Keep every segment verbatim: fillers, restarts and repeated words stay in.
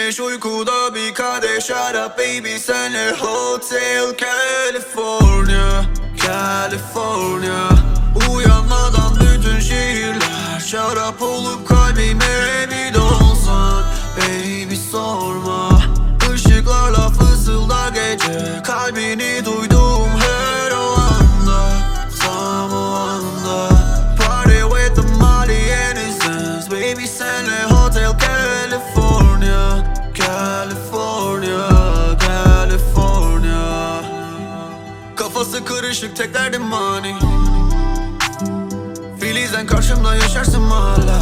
Güneş uykuda bir kadeh şarap baby, senle Hotel California, California. Uyanmadan bütün şehirler şarap olup kalbime bir dolsan baby, sorma. Işıklarla fısıldar gece, kalbini duyduğum her o anda, tam o anda. Party with the Molly and Essence baby, senle Hotel California, California, California. Kafası karışık tek derdim money. Filizden karşımda yaşarsın hala.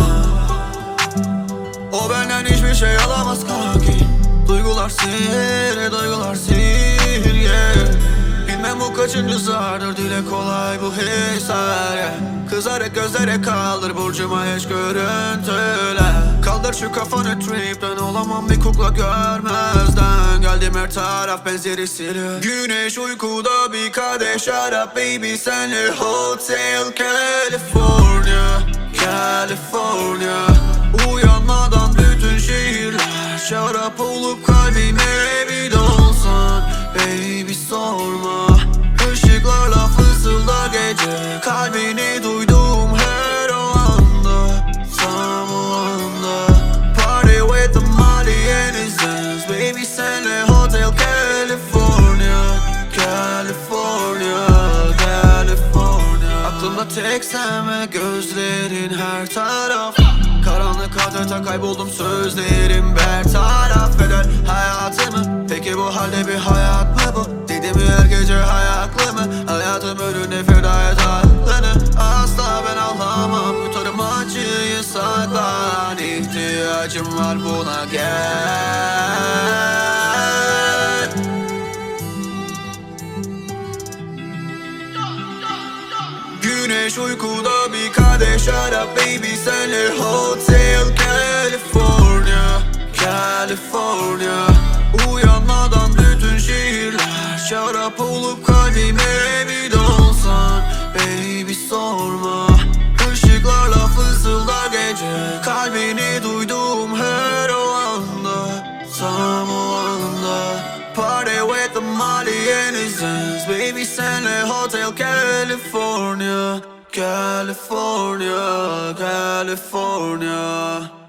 O benden hiçbir şey alamaz kanki. Duygular sihir, duygular sihir, yeah. Bilmem bu kaçıncı zardır, dile kolay bu hisler, yeah. Kızarık gözlere kaldır burcuma hiç görüntüler. Kaldır şu kafanı tripten, olamam bir kukla görmezden. Geldim her taraf benzeri siliyor. Güneş uykuda bir kadeh şarap baby, senle Hotel California, California. Uyanmadan bütün şehirler şarap olup kalbime bir dolsan baby, sorma. Işıklarla fısıldar gece, kalbini duyduğum her o anda, tam o anda. Party with the Molly and Essence baby, senle Hotel California, California, California. Aklımda tek sen ve gözlerin her taraf. Karanlık adeta kayboldum, sözlerim bertaraf eder hayatımı. Peki bu halde bir hayat mı bu? Dedim her gece hayaklı mı? Hayatım önüne feda et aklını. Asla ben ağlamam, tutarım acıyı saklan. İhtiyacım var buna, gel. Güneş uykuda bir kadeh şarap baby, senle Hotel California, California. Uyanmadan bütün şehirler şarap olup kalbime bir dolsan baby, sorma. Işıklarla fısıldar gece, kalbini duyduğum her o anda, tam o anda. Party with the Molly and Essence baby, senle Hotel California, California, California.